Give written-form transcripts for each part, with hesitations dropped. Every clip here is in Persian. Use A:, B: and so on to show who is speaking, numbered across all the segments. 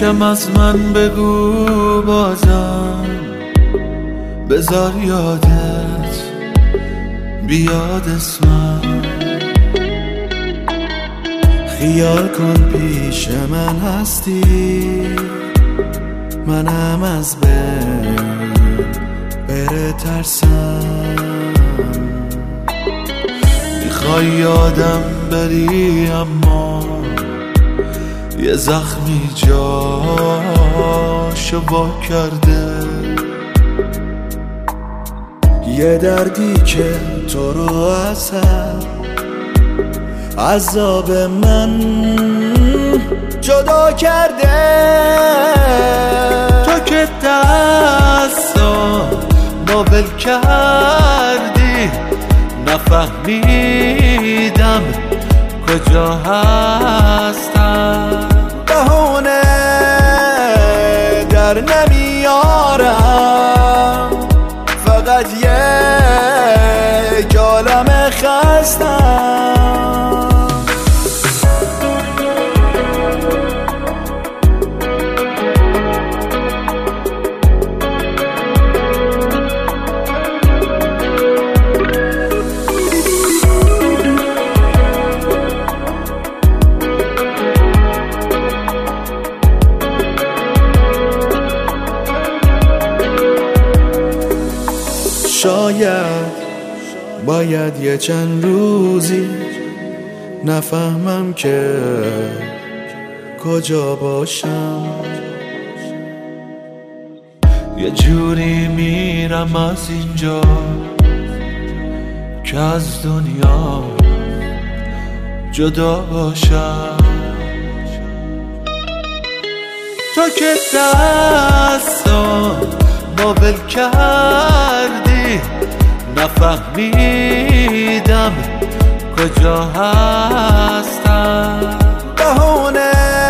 A: یکم از من بگو بازم، بذار یادت بیاد اسمم. خیال کن پیش من هستی، منم از بین بره ترسم. میخوای یادم بری اما یه زخمی جاشو وا کرده، یه دردی که تو رو از عذاب من جدا کرده. تو که دستا ما ول کردی، نفهمیدم کجا هستم. بهونه در نمیارم، فقط یک عالم خستم. شاید باید یه چند روزی نفهمم که کجا باشم. یه جوری میرم از اینجا که از دنیا جدا باشم. تو که دستا ما ول کردی، نفهمیدم کجا هستم. بهونه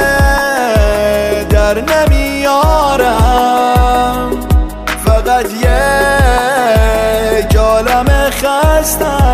A: در نمیارم، فقط یک عالم خستم.